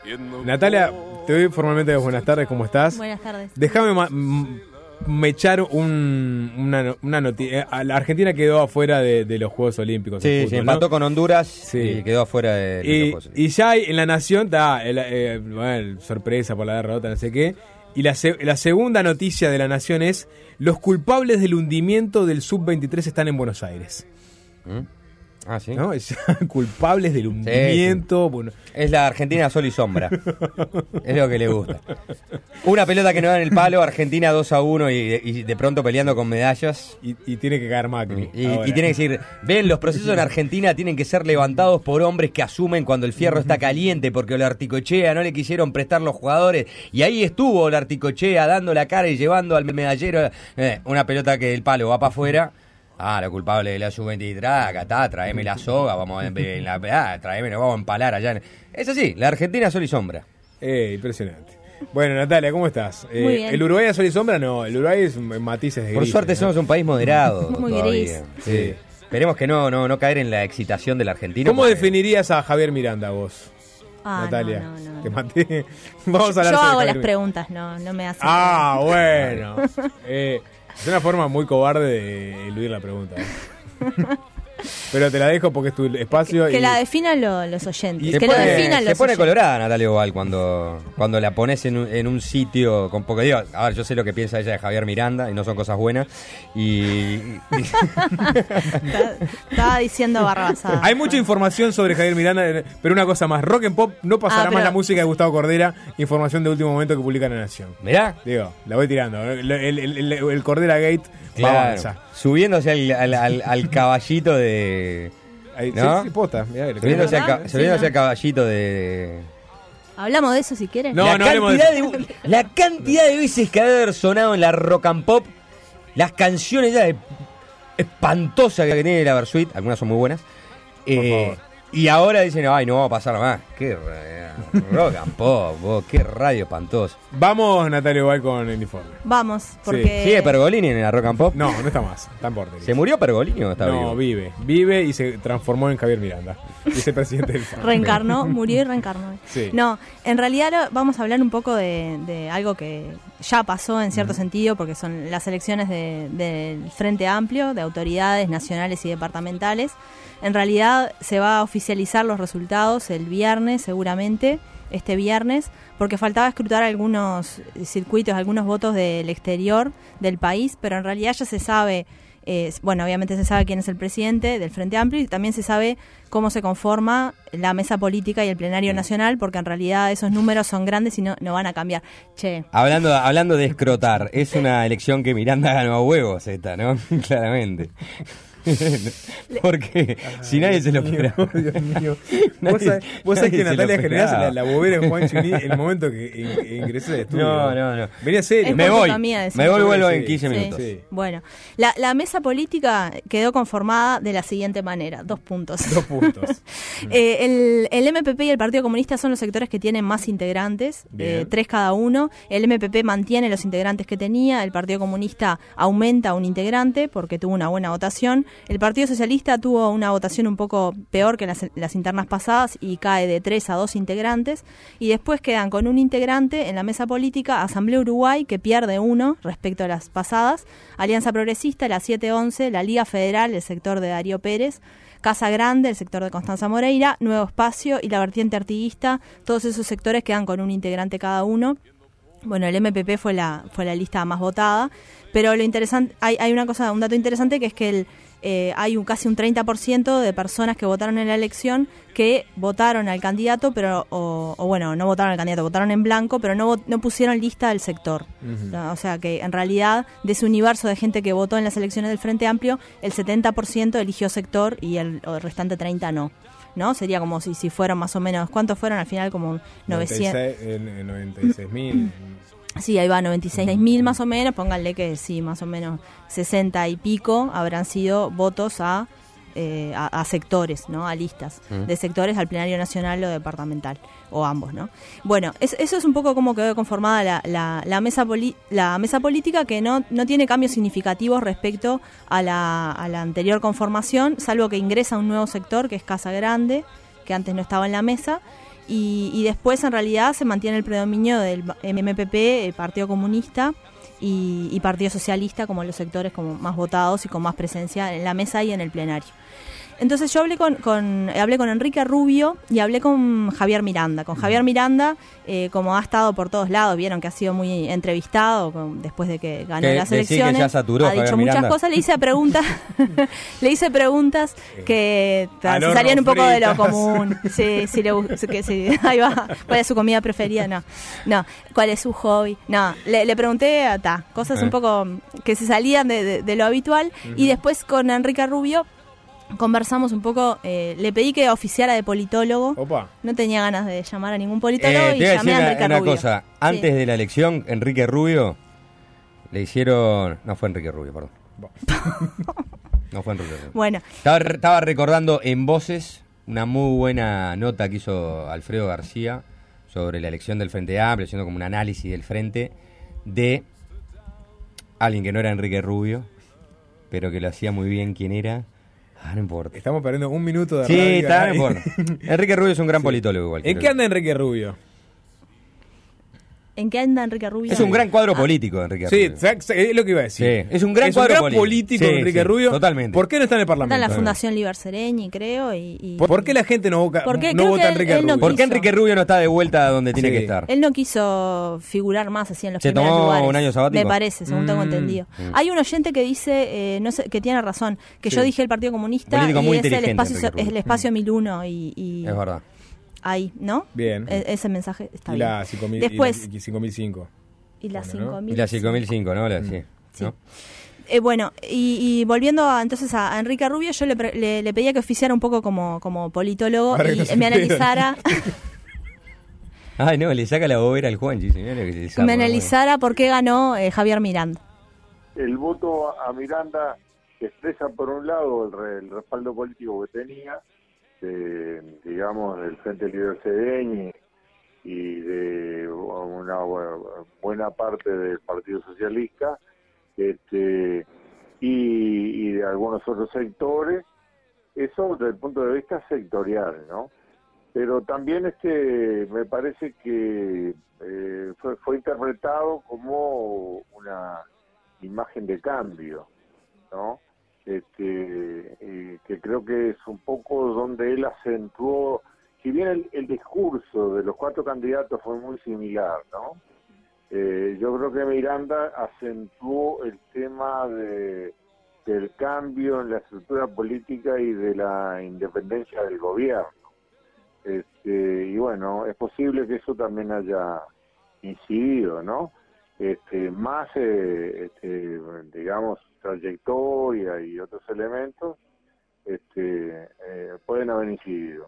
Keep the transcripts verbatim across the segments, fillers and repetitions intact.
Natalia, te doy formalmente buenas tardes, ¿cómo estás? Buenas tardes. Déjame ma- m- me echar un, una, una noticia. La Argentina quedó afuera de, de los Juegos Olímpicos. Sí, fútbol, se empató ¿no? con Honduras Sí. y quedó afuera de los Y, Juegos Olímpicos. y ya hay, en la Nación está, el, eh, bueno, sorpresa por la derrota, no sé qué. Y la, se- la segunda noticia de la Nación es: los culpables del hundimiento del sub veintitrés están en Buenos Aires. ¿Mm? Ah, sí. ¿No? Es- culpables del hundimiento. Sí. Bueno, Es la Argentina sol y sombra. Es lo que le gusta. Una pelota que no da en el palo, Argentina dos a uno y, y de pronto peleando con medallas. y, y tiene que caer Macri. Y, ahora. y tiene que decir, ven, los procesos en Argentina tienen que ser levantados por hombres que asumen cuando el fierro está caliente, porque Olarticochea no le quisieron prestar los jugadores, y ahí estuvo Olarticochea dando la cara y llevando al medallero eh, una pelota que el palo va para afuera. Ah, lo culpable de la sub veintitrés, acá está, traeme la soga, vamos a, en la, ah, traeme, nos vamos a empalar allá. Es así, la Argentina sol y sombra. Eh, impresionante. Bueno, Natalia, ¿cómo estás? Eh, Muy bien. ¿El Uruguay a sol y sombra? No, el Uruguay es matices de Por grises, suerte ¿no? somos un país moderado. Muy todavía. gris. Sí. Esperemos que no, no, no caer en la excitación del argentino. ¿Cómo porque- definirías a Javier Miranda vos, Ah, Natalia? no, no, no, Te no. maté. Vamos a hablar Yo sobre hago Javier las Miranda. preguntas, no, no me hacen. Ah, bueno. Eh, es una forma muy cobarde de eludir la pregunta. ¿eh? Pero te la dejo porque es tu espacio. Que y... la definan lo- los oyentes. Y Se que pone, lo definan se los pone oyentes. colorada Natalia Oval cuando, cuando la pones en un, en un sitio con poco. Digo, a ver, yo sé lo que piensa ella de Javier Miranda y no son cosas buenas. Y. Está- Estaba diciendo barrabasada. Hay mucha información sobre Javier Miranda, eh, pero una cosa más. Rock and Pop no pasará Ah, más pero- la música de Gustavo Cordera. Información de último momento que publica La Nación. Mirá. Digo, la voy tirando. El, el, el, el- el Cordera Gate va a Claro, avanzar. subiéndose al, al, al- al caballito de. Ahí, ¿No? sí, sí, posta. Mirá, que le- Subiéndose, al, ca- Sí, subiéndose ¿no? al caballito de. Hablamos de eso si quieres. No, la, no hablemos de cantidad de, la cantidad de veces que ha de haber sonado en la Rock and Pop, las canciones ya de- espantosas que tiene la Versuit, algunas son muy buenas. Eh, favor. y ahora dicen, ay, no va a pasar más. Qué ra- Rock and Pop, vos, qué radio espantoso. Vamos, Natalia Oval, con el informe. Vamos, porque. ¿Sigue Pergolini en la Rock and Pop? No, no está más. Está en Portería. ¿Se murió Pergolini o está No, vivo? vive. Vive y se transformó en Javier Miranda. Vicepresidente del F A R. Reencarnó, murió y reencarnó. Sí. No, en realidad lo- vamos a hablar un poco de, de algo que ya pasó en cierto sentido, porque son las elecciones de- del Frente Amplio, de autoridades nacionales y departamentales. En realidad se va a oficializar los resultados el viernes, seguramente, este viernes, porque faltaba escrutar algunos circuitos, algunos votos del exterior del país, pero en realidad ya se sabe. Eh, bueno, obviamente se sabe quién es el presidente del Frente Amplio y también se sabe cómo se conforma la mesa política y el plenario nacional, porque en realidad esos números son grandes y no, no van a cambiar. Che, Hablando, hablando de escrotar, es una elección que Miranda ganó a huevos esta, ¿no? Claramente. Porque si nadie se lo esperaba. Dios mío. Nadie- Vos sabés, vos sabés que nadie se lo Natalia generás esperaba. la, la bobera en Juan Chuní en el momento que in- ingresé al estudio. No, no, no. Venía serio. Es Me por voy, culpa mía decir me voy, eso. vuelvo Sí, en quince sí. minutos. Sí. bueno, la, la mesa política quedó conformada de la siguiente manera, dos puntos. Dos puntos. Eh, el, el M P P y el Partido Comunista son los sectores que tienen más integrantes, Bien. eh, tres cada uno. El M P P mantiene los integrantes que tenía, el Partido Comunista aumenta un integrante porque tuvo una buena votación. El Partido Socialista tuvo una votación un poco peor que las, las internas pasadas y cae de tres a dos integrantes. Y después quedan con un integrante en la mesa política Asamblea Uruguay, que pierde uno respecto a las pasadas, Alianza Progresista, la siete once, la Liga Federal, el sector de Darío Pérez, Casa Grande, el sector de Constanza Moreira, Nuevo Espacio y la vertiente artiguista. Todos esos sectores quedan con un integrante cada uno. Bueno, el M P P fue la fue la lista más votada, pero lo interesante hay hay una cosa, un dato interesante, que es que el eh, hay un casi un treinta por ciento de personas que votaron en la elección que votaron al candidato, pero o, o bueno, no votaron al candidato, votaron en blanco, pero no no pusieron lista del sector. Ujú. ¿No? O sea que en realidad de ese universo de gente que votó en las elecciones del Frente Amplio, el setenta por ciento eligió sector y el, el restante treinta no. ¿No? Sería como si, si fueran más o menos, ¿cuántos fueron al final? Como novecientos. noventa y seis mil. Sí, ahí va, noventa y seis mil más o menos, pónganle que sí, más o menos sesenta y pico habrán sido votos a, eh, a, a sectores, ¿no? A listas Mm. de sectores al plenario nacional o departamental, o ambos, ¿no? Bueno, es- eso es un poco como quedó conformada la, la, la, mesa, poli- la mesa política, que no, no tiene cambios significativos respecto a la, a la anterior conformación, salvo que ingresa un nuevo sector, que es Casa Grande, que antes no estaba en la mesa. y, y después en realidad se mantiene el predominio del M P P, el Partido Comunista y, y Partido Socialista como los sectores como más votados y con más presencia en la mesa y en el plenario. Entonces yo hablé con, con hablé con Enrique Rubio y hablé con Javier Miranda. Con Javier Miranda, eh, como ha estado por todos lados, vieron que ha sido muy entrevistado con, después de que ganó que las elecciones. Que ya saturó, ha Javier dicho Miranda. muchas cosas, le hice preguntas, le hice preguntas que Al se horno salían un poco de lo fritas. común. Sí, sí, le, gu- que sí, ahí va. ¿Cuál es su comida preferida? No, no. ¿Cuál es su hobby? No, le, le pregunté a ta, cosas Eh. un poco que se salían de, de, de lo habitual. Uh-huh. Y después con Enrique Rubio conversamos un poco, eh, le pedí que oficiara de politólogo. Opa. No tenía ganas de llamar a ningún politólogo Eh, y te voy a llamé decir a una, Enrique una Rubio. cosa. Antes Sí. de la elección, Enrique Rubio le hicieron... No fue Enrique Rubio, perdón. No fue Enrique Rubio. Bueno, Estaba, estaba recordando en Voces una muy buena nota que hizo Alfredo García sobre la elección del Frente Amplio, haciendo como un análisis del Frente de alguien que no era Enrique Rubio, pero que lo hacía muy bien. ¿Quién era? Ah, no importa. Estamos perdiendo un minuto de Sí, radio. está, no importa. Enrique Rubio es un gran Sí. politólogo igual. ¿En creo. qué anda Enrique Rubio? ¿en qué anda Enrique Rubio? Es un gran cuadro político, Enrique Sí, Rubio. exact- es lo que iba a decir. Sí, es un gran cuadro político. político Sí, Enrique sí, Rubio. totalmente. ¿Por qué no está en el Está Parlamento? en la Fundación Liber Sereñi, creo, y... y- ¿Por, por qué la gente no, voca- Porque no creo vota que a Enrique él- él no Rubio? ¿Por qué quiso. Enrique Rubio no está de vuelta donde tiene Sí. que estar? Él no quiso figurar más así en los ¿Se primeros tomó lugares. un año sabático? Me parece, según tengo Mm. entendido. Mm. Hay un oyente que dice, eh, no sé, que tiene razón, que Sí. yo dije el Partido Comunista Político y muy es el inteligente, espacio, Enrique es Rubio. el espacio mil uno y, y Es verdad. ahí, ¿no? Bien. E- ese mensaje está Y bien. la cinco mil, Después, y la cinco mil cinco. y la bueno, ¿no? cinco mil. Y la cinco mil cinco, ¿no? La, sí. Sí. ¿No? Eh, bueno, y, y volviendo a, entonces a, a Enrique Rubio, yo le, pre- le, le pedía que oficiara un poco como, como politólogo Para que y no se me pierda. analizara, Ay, no, le saca la bobera al Juanchi, señora. Que se zapa, me analizara por qué ganó eh, Javier Miranda. El voto a Miranda expresa por un lado el, re- el respaldo político que tenía, de, digamos, del Frente Libre Sedeñi y de una bu- buena parte del Partido Socialista, este, y, y de algunos otros sectores, eso desde el punto de vista sectorial, ¿no? Pero también este me parece que eh, fue, fue interpretado como una imagen de cambio, ¿no? Este, eh, que creo que es un poco donde él acentuó, si bien el, el discurso de los cuatro candidatos fue muy similar, ¿no? Eh, yo creo que Miranda acentuó el tema de, del cambio en la estructura política y de la independencia del gobierno. Este, y bueno, es posible que eso también haya incidido, ¿no? Este, más, eh, este, digamos, trayectoria y otros elementos este, eh, pueden haber incidido.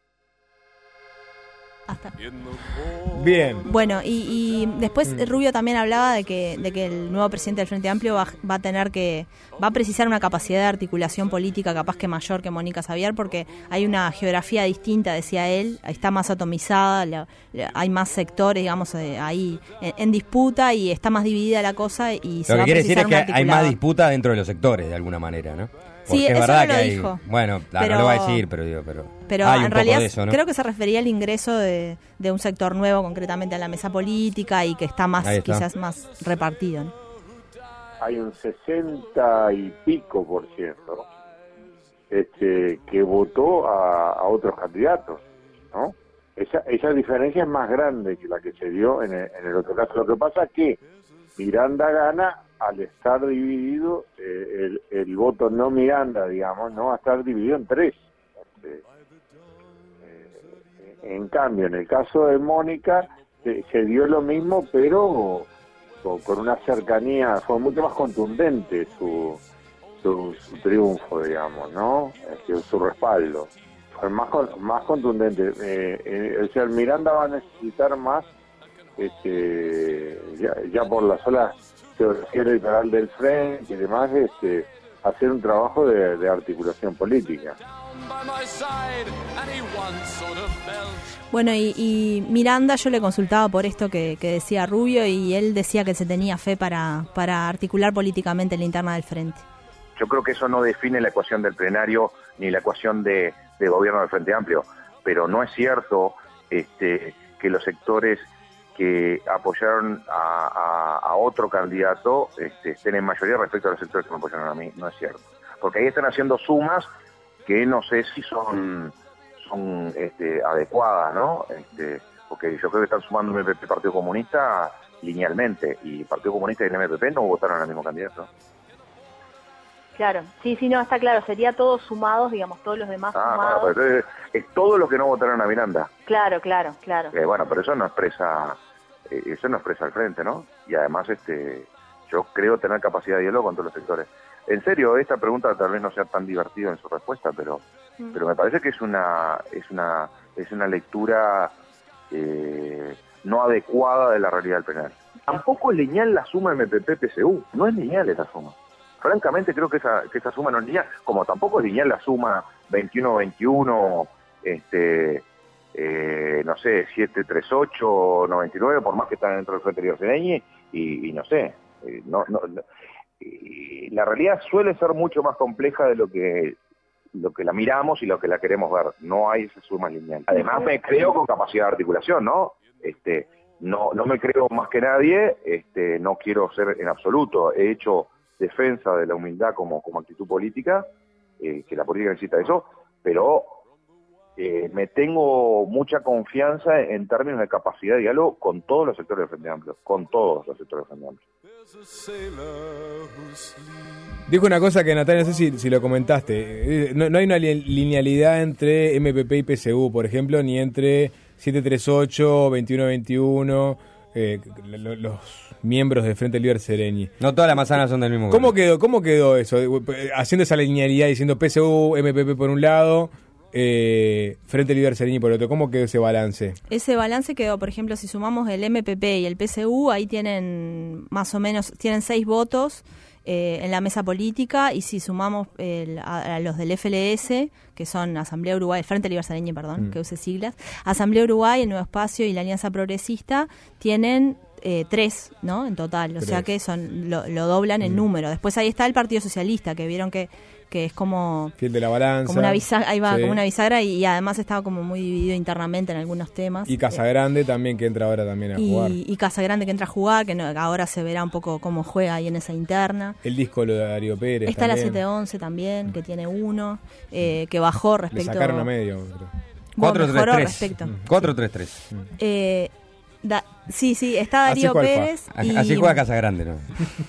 Hasta. Bien. Bueno, y, y después Mm. Rubio también hablaba de que, de que el nuevo presidente del Frente Amplio va, va a tener que, va a precisar una capacidad de articulación política capaz que mayor que Mónica Xavier, porque hay una geografía distinta, decía él, está más atomizada, la- la- hay más sectores, digamos, eh, ahí en, en disputa y está más dividida la cosa y se Lo va que a quiere decir precisar es que un hay más articulador. disputa dentro de los sectores, de alguna manera, ¿no? Porque Sí, es eso verdad no lo que hay... dijo. Bueno, ah, Pero- no lo va a decir, pero digo, pero, Pero hay un en poco realidad de eso, ¿no? creo que se refería al ingreso de, de un sector nuevo, concretamente a la mesa política, y que está más, Ahí está. quizás más repartido, ¿no? Hay un sesenta y pico por ciento este, que votó a, a otros candidatos, ¿no? Esa, esa diferencia es más grande que la que se dio en el, en el otro caso. Lo que pasa es que Miranda gana al estar dividido, eh, el, el voto no Miranda, digamos, no va a estar dividido en tres. Este, eh, en cambio, en el caso de Mónica, se, se dio lo mismo, pero con, con una cercanía, fue mucho más contundente su, su, su triunfo, digamos, ¿no? Este, su respaldo. Fue más, con- más contundente. Eh, eh, o sea, el Miranda va a necesitar más, este, ya, ya por la sola geografía electoral del frente y demás, este, hacer un trabajo de, de articulación política. Bueno, y, y Miranda, yo le consultaba por esto que, que decía Rubio, y él decía que se tenía fe para, para articular políticamente la interna del frente. Yo creo que eso no define la ecuación del plenario ni la ecuación de, de gobierno del Frente Amplio, pero no es cierto este, que los sectores que apoyaron a, a, a otro candidato este, estén en mayoría respecto a los sectores que me apoyaron a mí. No es cierto. Porque ahí están haciendo sumas que no sé si son, son este, adecuadas, ¿no? Este, porque yo creo que están sumando M P P Partido Comunista linealmente, y el Partido Comunista y el M P P no votaron al mismo candidato. Claro, sí, sí, no, está claro, sería todos sumados, digamos, todos los demás Ah, sumados. bueno, pero es, es todos los que no votaron a Miranda. Claro, claro, claro. Eh, bueno, pero eso no expresa, eh, eso no expresa al frente, ¿no? Y además, este, yo creo tener capacidad de diálogo con todos los sectores. En serio, esta pregunta tal vez no sea tan divertida en su respuesta, pero, mm. pero me parece que es una, es una, es una lectura eh, no adecuada de la realidad del penal. Tampoco es lineal la suma M P P P S U, no es lineal esa suma. Francamente creo que esa, que esa suma no es lineal, como tampoco es lineal la suma veintiuno veintiuno, este, eh, no sé, siete treinta y ocho, noventa y nueve, por más que están dentro del Frente Libre Sereñi, y, y no sé, eh, no, no, no, y la realidad suele ser mucho más compleja de lo que lo que la miramos y lo que la queremos ver. No hay esa suma lineal. Además me creo con capacidad de articulación, ¿no? Este, no, no me creo más que nadie, este, no quiero ser en absoluto, he hecho defensa de la humildad como, como actitud política, eh, que la política necesita eso, pero eh, me tengo mucha confianza en términos de capacidad de diálogo con todos los sectores del Frente Amplio, con todos los sectores del Frente Amplio. Dijo una cosa que, Natalia, no sé si, si lo comentaste, no, no hay una linealidad entre M P P y P S U, por ejemplo, ni entre siete treinta y ocho, veintiuno veintiuno, eh, los miembros del Frente Libre Sereñi. No todas las manzanas son del mismo ¿Cómo color. quedó, ¿Cómo quedó eso? Haciendo esa linealidad, diciendo P S U, M P P por un lado, eh, Frente Libre Sereñi por otro. ¿Cómo quedó ese balance? Ese balance quedó, por ejemplo, si sumamos el M P P y el P S U, ahí tienen más o menos, tienen seis votos eh, en la mesa política, y si sumamos el, a, a los del F L S, que son Asamblea Uruguay, Frente Libre Sereñi, perdón, mm. que use siglas, Asamblea Uruguay, el Nuevo Espacio y la Alianza Progresista, tienen Eh, tres, ¿no? En total, o tres. sea que son lo, lo doblan mm. en número. Después ahí está el Partido Socialista, que vieron que, que es como fiel de la balanza, como una bisagra, ahí va, sí. como una bisagra, y, y además estaba como muy dividido internamente en algunos temas. Y Casagrande eh, también, que entra ahora también a y, jugar. Y Casagrande, que entra a jugar, que no, ahora se verá un poco cómo juega ahí en esa interna. El disco lo de Darío Pérez. Está también. La siete once también, mm. que tiene uno, eh, que bajó respecto. Le sacaron a medio. cuatro tres tres. Respecto. cuatro tres tres. Sí. Eh, Da, sí, sí, está Darío Pérez. Y... Así juega Casagrande, ¿no?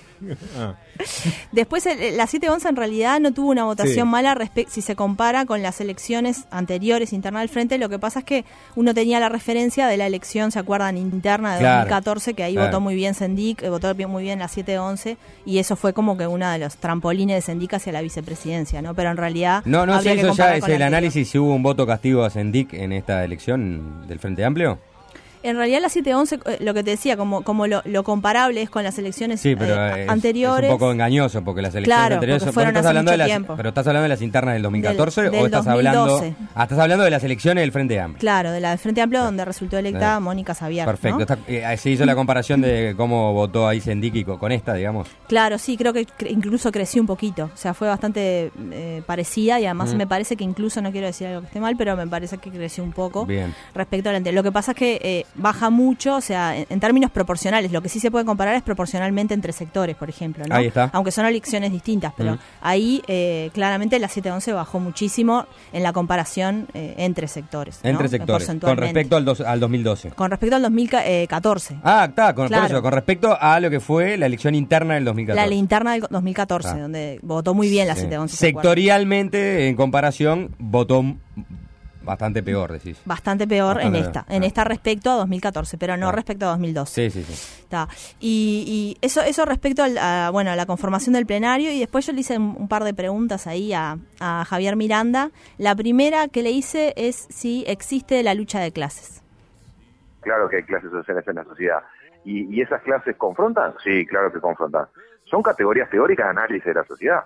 ah. Después, el, la siete once en realidad no tuvo una votación sí. mala respe- si se compara con las elecciones anteriores internas del Frente. Lo que pasa es que uno tenía la referencia de la elección, ¿se acuerdan? Interna de claro. dos mil catorce, que ahí claro. votó muy bien Sendik, votó muy bien la siete once, y eso fue como que uno de los trampolines de Sendik hacia la vicepresidencia, ¿no? Pero en realidad... No, no sé, eso ya es el análisis, si hubo un voto castigo a Sendik en esta elección del Frente Amplio. En realidad la siete once, lo que te decía, como como lo, lo comparable es con las elecciones sí, pero eh, es, anteriores. Es un poco engañoso, porque las elecciones claro, anteriores fueron estás hace hablando mucho de las, tiempo. Pero estás hablando de las internas del dos mil catorce del, o del estás dos mil doce. hablando ah, estás hablando de las elecciones del Frente Amplio. Claro, de la del Frente Amplio, donde resultó electa Mónica Xavier. Perfecto. ¿no? Está, eh, se hizo la comparación de cómo votó ahí Sendik y con esta, digamos. Claro, sí, creo que cre- incluso creció un poquito. O sea, fue bastante eh, parecida, y además mm. me parece que incluso, no quiero decir algo que esté mal, pero me parece que creció un poco. Bien. Respecto a la anterior. Lo que pasa es que eh, baja mucho, o sea, en, en términos proporcionales. Lo que sí se puede comparar es proporcionalmente entre sectores, por ejemplo, ¿no? Ahí está. Aunque son elecciones distintas, pero mm. ahí eh, claramente la siete once bajó muchísimo en la comparación eh, entre sectores. Entre ¿no? sectores, con respecto al, dos, al dos mil doce. Con respecto al dos mil catorce. Ah, está, con, claro. por eso, con respecto a lo que fue la elección interna del dos mil catorce. La interna del dos mil catorce, ah. donde votó muy bien la sí. siete once. Sectorialmente, en comparación, votó bastante peor, decís. Bastante peor bastante en esta, peor. en ah. esta respecto a dos mil catorce, pero no ah. respecto a dos mil doce. Sí, sí, sí. Está. Y, y eso eso respecto al, a, bueno, a la conformación del plenario, y después yo le hice un, un par de preguntas ahí a, a Javier Miranda. La primera que le hice es si existe la lucha de clases. Claro que hay clases sociales en la sociedad. ¿Y, y esas clases confrontan? Sí, claro que confrontan. Son categorías teóricas de análisis de la sociedad.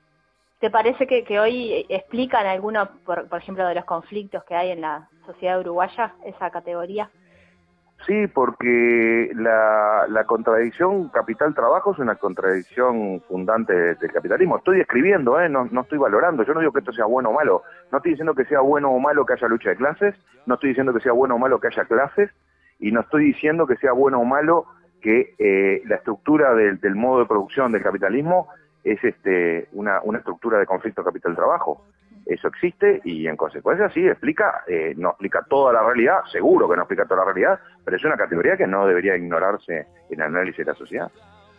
¿Te parece que, que hoy explican alguno, por, por ejemplo, de los conflictos que hay en la sociedad uruguaya, esa categoría? Sí, porque la, la contradicción capital-trabajo es una contradicción fundante del capitalismo. Estoy describiendo, ¿eh? no, no estoy valorando. Yo no digo que esto sea bueno o malo. No estoy diciendo que sea bueno o malo que haya lucha de clases. No estoy diciendo que sea bueno o malo que haya clases. Y no estoy diciendo que sea bueno o malo que eh, la estructura del, del modo de producción del capitalismo es este una, una estructura de conflicto capital-trabajo. Eso existe y en consecuencia sí explica, eh, no explica toda la realidad, seguro que no explica toda la realidad, pero es una categoría que no debería ignorarse en el análisis de la sociedad.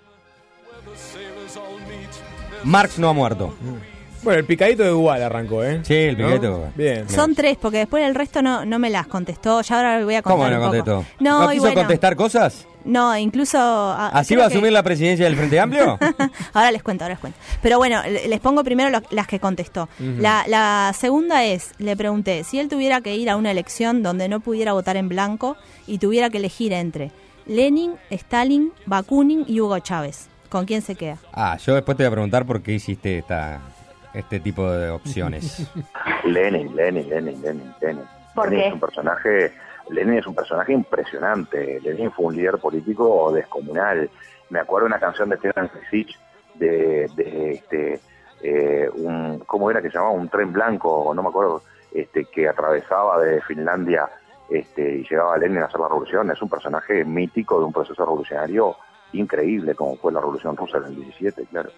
Marx no ha muerto. Bueno, el picadito de igual arrancó, ¿eh? Sí, el picadito ¿No? de Gual. Bien. Son tres, porque después el resto no, no me las contestó. Ya ahora voy a contar ¿Cómo no un poco. contestó? No, ¿No y quiso bueno, contestar cosas? No, incluso... ah, ¿Así creo va a que- asumir la presidencia del Frente Amplio? Ahora les cuento, ahora les cuento. Pero bueno, le- les pongo primero lo- las que contestó. Ujú. la, la segunda es, le pregunté, si él tuviera que ir a una elección donde no pudiera votar en blanco y tuviera que elegir entre Lenin, Stalin, Bakunin y Hugo Chávez, ¿con quién se queda? Ah, yo después te voy a preguntar por qué hiciste esta, este tipo de opciones. Lenin, Lenin, Lenin, Lenin, Lenin. ¿Por Lenin qué? es un personaje, Lenin es un personaje impresionante. Lenin fue un líder político descomunal. Me acuerdo de una canción de Stefan Csic de, de este, eh, un, ¿cómo era que se llamaba? Un tren blanco, no me acuerdo, este, que atravesaba de Finlandia este, y llegaba a Lenin a hacer la revolución. Es un personaje mítico de un proceso revolucionario increíble, como fue la revolución rusa en el diecisiete, claro.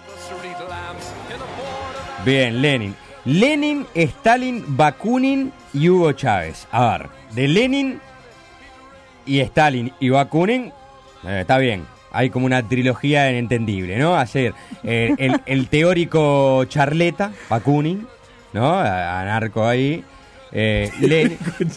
Bien, Lenin. Lenin, Stalin, Bakunin y Hugo Chávez. A ver, de Lenin y Stalin y Bakunin, eh, está bien. Hay como una trilogía entendible, ¿no? Hacer eh, el, el teórico charleta, Bakunin, ¿no? A- Anarco ahí. Eh, Lenin.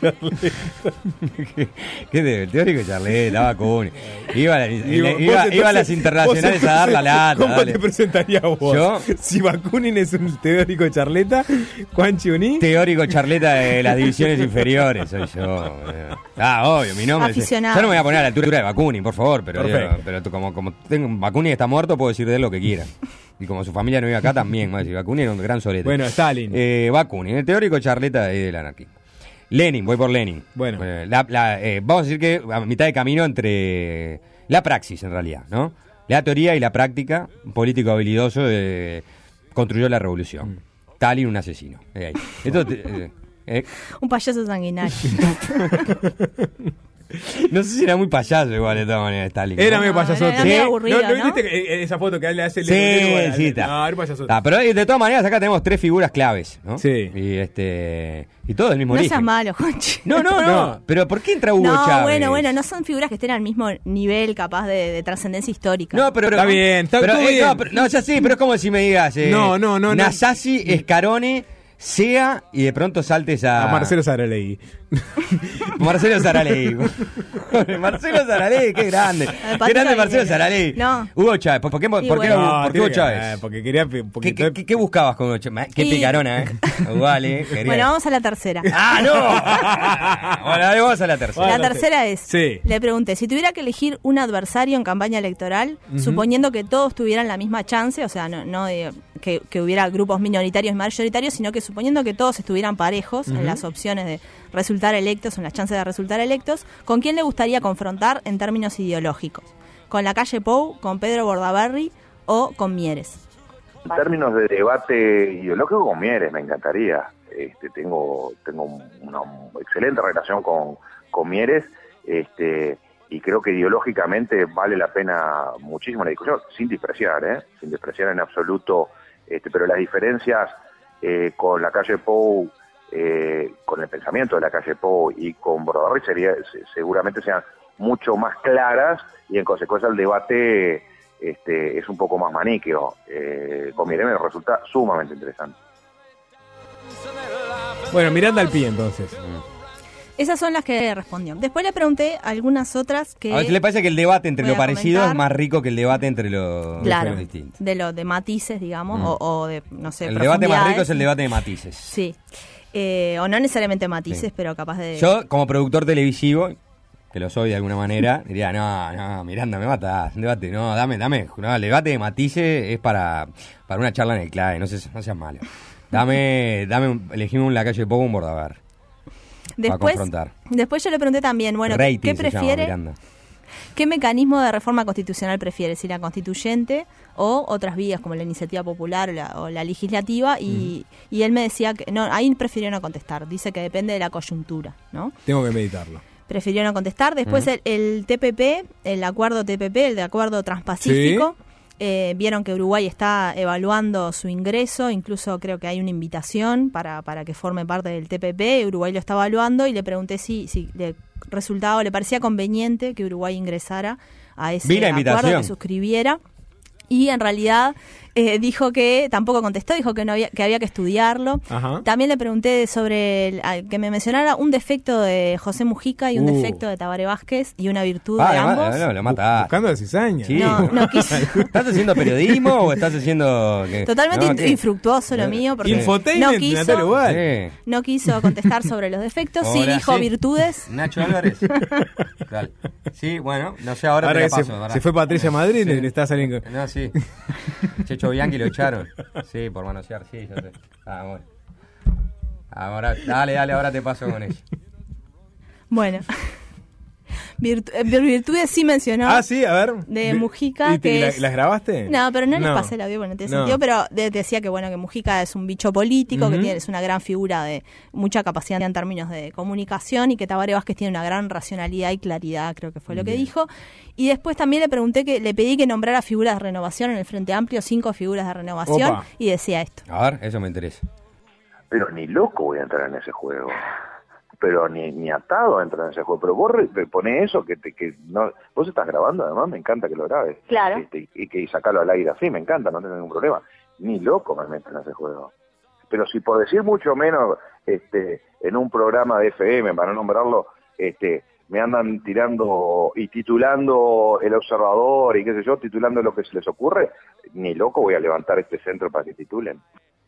¿Qué, qué de, el teórico charleta, Bakunin. Iba, a la- Digo, iba, vos iba a entonces- las internacionales vos a dar la entonces, lata. ¿Cómo dale. te presentarías vos? ¿Yo? Si Bakunin es un teórico de charleta, Juan Chiuní. Teórico charleta de las divisiones inferiores, soy yo. eh. Ah, obvio, mi nombre es... Aficionado. Yo no me voy a poner a la altura de Bakunin, por favor, pero, Perfecto. digo, pero tú, como, como tengo, Bakunin está muerto, puedo decir de él lo que quiera. Y como su familia no vive acá, también, voy a decir, Bakunin era un gran solete. Bueno, Stalin. Eh, Bakunin, el teórico charleta de- del anarquismo. Lenin, voy por Lenin. Bueno. Eh, la- la, eh, vamos a decir que a mitad de camino entre la praxis, en realidad, ¿no? La teoría y la práctica, un político habilidoso eh, construyó la revolución. Stalin, un asesino. Eh, ahí. Esto te- eh, eh, Un payaso sanguinario. no sé si era muy payaso igual de todas maneras Stalin. Era ¿no? medio No, payasote. era medio ¿Sí? aburrido, ¿No, ¿no ¿no? viste que, eh, esa foto que él le hace el Sí, el- sí, está. No, era payasote. Está, pero de todas maneras acá tenemos tres figuras claves, ¿no? Sí. Y este y todo del mismo No origen. seas malo, Juanchi. No, no, no, No. Pero ¿por qué entra Hugo No, Chávez? bueno, bueno, no son figuras que estén al mismo nivel capaz de, de trascendencia histórica. No, pero, pero- Está bien, está pero, todo eh, bien. No, pero- no, ya sí, pero es como si me digas eh, No, no, no, no. Nasasi, Escarone, Sea y de pronto saltes a A Marcelo Saralegui. Marcelo Saralegui. Marcelo Saralegui, qué grande. Eh, Qué grande Patito Marcelo Aguilera. Saralegui. No. Hugo Chávez, ¿por, por qué, por Y qué, bueno. no, No, por qué tiene Hugo que- Chávez? eh, Porque quería. Porque ¿Qué, qué, qué- qué buscabas con Hugo Chávez? Qué Y- picarona, ¿eh? Vale, quería- Bueno, vamos a la tercera. ¡Ah, no! Bueno, dale, vamos a la tercera. La Bueno, tercera es, sí. le pregunté, si tuviera que elegir un adversario en campaña electoral, suponiendo que todos tuvieran la misma chance, o sea, no, no de- que, que hubiera grupos minoritarios y mayoritarios, sino que suponiendo que todos estuvieran parejos en las opciones de resultar electos, en las chances de resultar electos, ¿con quién le gustaría confrontar en términos ideológicos? ¿Con la calle Pou, con Pedro Bordaberry o con Mieres? En términos de debate ideológico con Mieres, me encantaría. Este, tengo tengo una excelente relación con, con Mieres este, y creo que ideológicamente vale la pena muchísimo la discusión, sin despreciar, ¿eh? sin despreciar en absoluto, este, pero las diferencias eh, con la calle Pou, eh, con el pensamiento de la calle Pou y con Bordaberry sería, se- seguramente sean mucho más claras y en consecuencia el debate este, es un poco más maniqueo. Eh, con Mieres me resulta sumamente interesante. Bueno, Miranda al pie entonces. Esas son las que respondió. Después le pregunté algunas otras que... A ver, ¿le parece que el debate entre voy lo a parecido comentar. es más rico que el debate entre los Claro, los distintos? de lo de matices, digamos, Mm. o, o de, no sé, El debate más rico profundidades. es el debate de matices. Sí. Eh, o no necesariamente matices, Sí. pero capaz de... Yo, como productor televisivo, que lo soy de alguna manera, diría, no, no, Miranda, me matás, un debate, no, dame, dame, no, el debate de matices es para, para una charla en el clave, no seas, no seas malo. Dame, dame, un, elegime un La Calle Pou, un Bordaberry. Después, confrontar. después yo le pregunté también, bueno, Rating ¿qué se llama, prefiere? Miranda. ¿Qué mecanismo de reforma constitucional prefiere? Si la constituyente o otras vías como la iniciativa popular o la, o la legislativa. Y, uh-huh. y él me decía que no, ahí prefirió no contestar. Dice que depende de la coyuntura, ¿no? Tengo que meditarlo. Prefirió no contestar. Después uh-huh. el, el T P P, el acuerdo T P P, el de acuerdo transpacífico. ¿Sí? Eh, vieron que Uruguay está evaluando su ingreso, incluso creo que hay una invitación para, para que forme parte del T P P. Uruguay lo está evaluando y le pregunté si, si le resultaba, le parecía conveniente que Uruguay ingresara a ese acuerdo, que suscribiera. Y en realidad eh, dijo que tampoco contestó, dijo que no había que había que estudiarlo. Ajá. También le pregunté sobre el, que me mencionara un defecto de José Mujica y un uh. defecto de Tabaré Vázquez y una virtud ah, de ambos. No, lo mata. Buscando de cizaña. Sí. No, no quiso. ¿Estás haciendo periodismo o estás haciendo qué? Totalmente no, in- infructuoso lo mío porque Infotainment, no quiso, sí. no quiso contestar sobre los defectos. Hola, sí dijo sí. virtudes. Nacho Álvarez. Claro. Sí, bueno, no sé ahora, ahora te la se, paso. Se fue Patricia Madrid y le está saliendo. No, sí. Checho Bianchi lo echaron. Sí, por manosear, sí, yo sé. Ah, bueno. Ahora, dale, dale, ahora te paso con ella. Bueno. Virtu- virtudes sí mencionó. Ah, sí, a ver. De Mujica. ¿Y te, que la, es... las grabaste? No, pero no, no. les pasé el audio, bueno, no tiene no. sentido, pero de, decía que bueno, que Mujica es un bicho político, uh-huh. que tiene, es una gran figura de mucha capacidad en términos de comunicación y que Tabaré Vázquez tiene una gran racionalidad y claridad, creo que fue lo que Bien. dijo. Y después también le pregunté que le pedí que nombrara figuras de renovación en el Frente Amplio, cinco figuras de renovación, Opa. y decía esto. A ver, eso me interesa. Pero ni loco voy a entrar en ese juego. Pero ni, ni atado a entrar en ese juego. Pero vos re, ponés eso que te, que no, vos estás grabando, además me encanta que lo grabes. Claro. Este, y que y sacarlo al aire así, me encanta, no tengo ningún problema. Ni loco me meto en ese juego. Pero si por decir mucho menos, este, en un programa de F M, para no nombrarlo, este, me andan tirando y titulando El Observador y qué sé yo, titulando lo que se les ocurre, ni loco voy a levantar este centro para que titulen.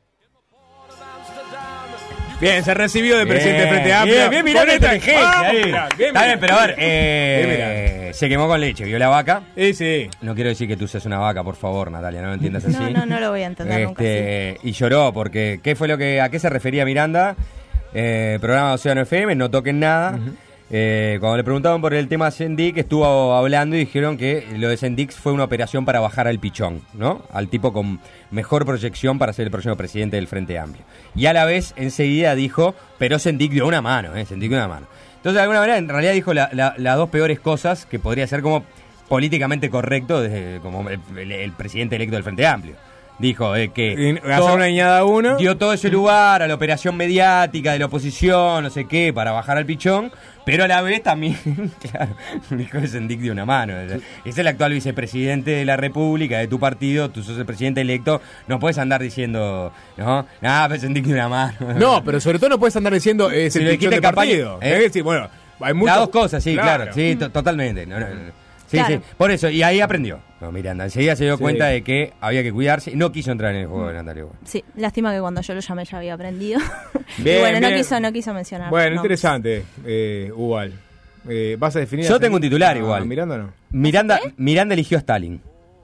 Bien, se recibió de presidente del Frente Amplio. Bien, bien, mirá la inteligencia ahí. Bien, Está bien, pero a ver, eh, se quemó con leche, vio la vaca. Sí, sí. No quiero decir que tú seas una vaca, por favor, Natalia, no lo entiendas así. No, no, no lo voy a entender este, nunca así. Y lloró, porque ¿qué fue lo que, a qué se refería Miranda? Eh, programa de Océano F M, no toquen nada. Uh-huh. Eh, cuando le preguntaban por el tema Sendic, estuvo hablando y dijeron que lo de Sendic fue una operación para bajar al pichón, ¿no? Al tipo con mejor proyección para ser el próximo presidente del Frente Amplio. Y a la vez, enseguida dijo, pero Sendic dio una mano, ¿eh? Sendic dio una mano. Entonces, de alguna manera, en realidad dijo las la, la dos peores cosas que podría ser como políticamente correcto desde, como el, el, el presidente electo del Frente Amplio. Dijo eh, que hacer una añada uno. Dio todo ese lugar a la operación mediática de la oposición, no sé qué, para bajar al pichón, pero a la vez también, claro, dijo que Sendic dio una mano. Es el actual vicepresidente de la República, de tu partido, tú sos el presidente electo, no puedes andar diciendo, no, nada, pero Sendic dio una mano. No, pero sobre todo no puedes andar diciendo es si el pichón de partido. ¿eh? Es decir, bueno, hay muchas las dos cosas, sí, claro, claro sí, Mm. to- totalmente. No, no, no. Sí, Claro. sí, por eso, y ahí aprendió. No, Miranda, enseguida se dio Sí. cuenta de que había que cuidarse y no quiso entrar en el juego de Natalia. Sí, lástima que cuando yo lo llamé ya había aprendido. Bien, y bueno, no bien. quiso, no quiso mencionar. Bueno, no. interesante, eh, Ubal. Eh, ¿Vas a definir? Yo a tengo un titular ah, igual. Miranda no. Miranda, Miranda eligió a Stalin.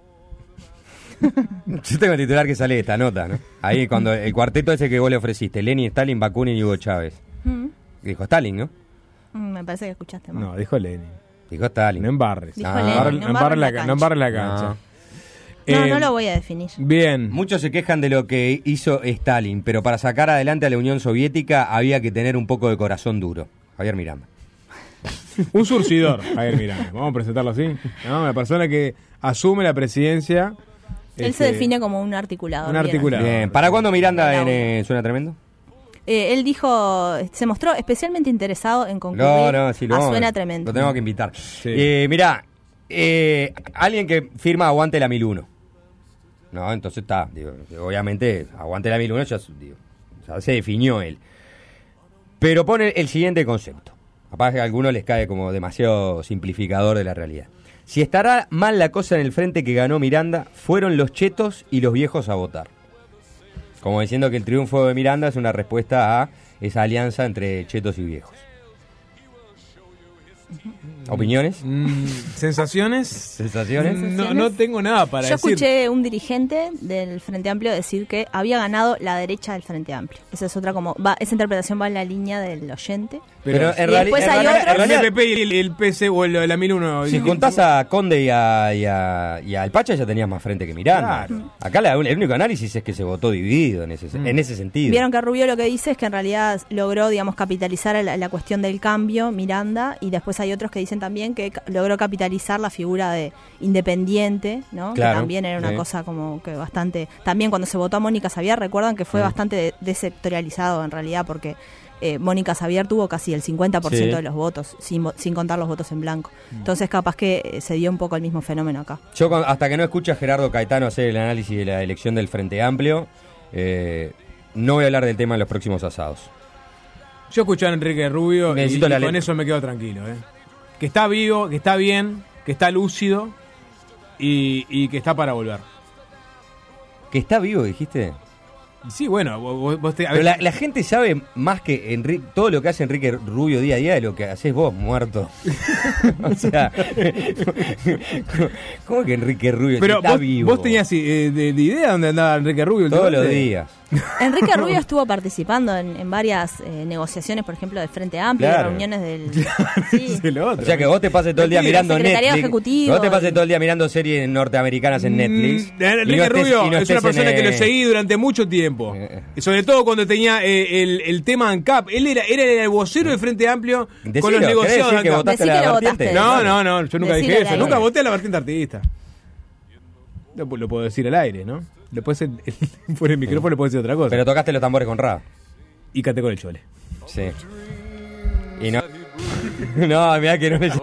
Yo tengo el titular que sale de esta nota, ¿no? Ahí cuando el cuarteto ese que vos le ofreciste, Lenin, Stalin, Bakunin y Hugo Chávez. Mm. Dijo Stalin, ¿no? Mm, me parece que escuchaste mal. No, dijo Lenin. Dijo Stalin. No embarres. Dijo No, Lenin, embarres- no no embarres la, embarres la ca- no embarres la cancha. cancha. No, Eh, no lo voy a definir. Bien. Muchos se quejan de lo que hizo Stalin, pero para sacar adelante a la Unión Soviética había que tener un poco de corazón duro. Javier Miranda. Un surcidor, Javier Miranda. Vamos a presentarlo así. ¿No? Una persona que asume la presidencia. Él este, se define como un articulador. un bien. articulador. Bien. ¿Para cuándo Miranda Bravo. en, eh, suena tremendo? Eh, él dijo, se mostró especialmente interesado en concurrir No, no, sí, lo a vamos- Suena Tremendo. Lo tengo que invitar. Sí. Eh, mirá, eh, alguien que firma Aguante la mil uno. No, entonces está, digo, obviamente, Aguante la mil uno ya, digo, ya se definió él. Pero pone el siguiente concepto. Capaz que a algunos les cae como demasiado simplificador de la realidad. Si estará mal la cosa en el frente que ganó Miranda, fueron los chetos y los viejos a votar. Como diciendo que el triunfo de Miranda es una respuesta a esa alianza entre chetos y viejos. ¿Opiniones? Mm, ¿Sensaciones? ¿Sensaciones? No, no tengo nada para Yo decir. escuché un dirigente del Frente Amplio decir que había ganado la derecha del Frente Amplio. Esa es otra como va, esa interpretación va en la línea del oyente. Pero, en y reali- después en hay reali- otros- en realidad, el M P P y el, el P C o el, la mil uno. si juntás a Conde y a, y a, y a Alpacha ya tenías más frente que Miranda. Claro. Acá la- el único análisis es que se votó dividido en ese, Mm. en ese sentido. Vieron que Rubio lo que dice es que en realidad logró, digamos, capitalizar la, la cuestión del cambio, Miranda, y después hay otros que dicen también que ca- logró capitalizar la figura de independiente, ¿no? Claro, Que también era una sí. cosa como que bastante... También cuando se votó a Mónica Xavier, recuerdan que fue Sí. bastante de- desectorializado en realidad, porque eh, Mónica Xavier tuvo casi el cincuenta por ciento Sí. de los votos, sin, vo- sin contar los votos en blanco. Entonces capaz que eh, se dio un poco el mismo fenómeno acá. Yo con- hasta que no escuche a Gerardo Caetano hacer el análisis de la elección del Frente Amplio, eh, no voy a hablar del tema en los próximos asados. Yo escuché a Enrique Rubio y, Necesito y la con letra. eso me quedo tranquilo. ¿eh? Que está vivo, que está bien, que está lúcido y, y que está para volver. ¿Que está vivo, dijiste? Y sí, bueno, vos, vos te... a Pero ver, la, la gente sabe más que Enri- todo lo que hace Enrique Rubio día a día de lo que haces vos, muerto. O sea, ¿cómo que Enrique Rubio pero está vos, vivo? vos tenías eh, de, de idea dónde andaba Enrique Rubio todos los últimamente? días. Enrique Rubio estuvo participando en, en varias eh, negociaciones, por ejemplo, del Frente Amplio, Claro. de reuniones del... Sí. Sí, lo otro. O sea que vos te pases todo el día Sí, mirando secretariado Netflix. ejecutivo. Vos te pases todo el día mirando series norteamericanas en Netflix. Mm, Enrique y no estés- Rubio y no es una estés persona en, que lo eh, seguí durante mucho tiempo. Eh, eh. Y sobre todo cuando tenía eh, el, el tema ANCAP. Él era, era el vocero del Frente Amplio Decilo, con los ¿querés negociados de decir que ANCAP. votaste Decí la que lo vertiente? votaste. No, no, no, yo nunca Decilo dije al eso. aire. Nunca voté a la vertiente artista. Lo, lo puedo decir al aire, ¿no? Después el, el- por el micrófono le puedo decir otra cosa. Pero tocaste los tambores con Ra. Y cate con el chole. Sí. Y no. No, mirá que no le.